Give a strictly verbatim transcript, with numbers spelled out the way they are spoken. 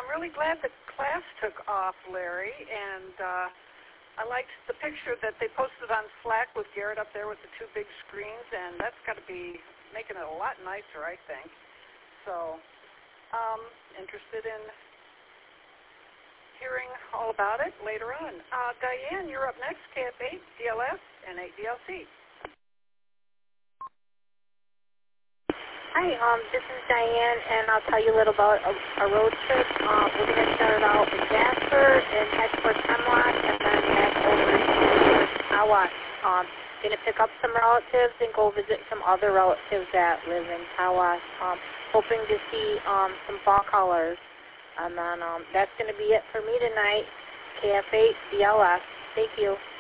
I'm really glad the class took off, Larry, and uh, I liked the picture that they posted on Slack with Garrett up there with the two big screens, and that's got to be making it a lot nicer, I think. So, um, interested in hearing all about it later on. Uh, Diane, you're up next, K F eight, D L S, and eight D L C. Hi, um, this is Diane, and I'll tell you a little about a, a road trip. Um, we're going to start out in Jasper and head towards Hemlock, and then head over to Tawas. Um, going to pick up some relatives and go visit some other relatives that live in Tawas. Um, hoping to see um, some fall colors. And then um, that's going to be it for me tonight. K F eight D L S. Thank you.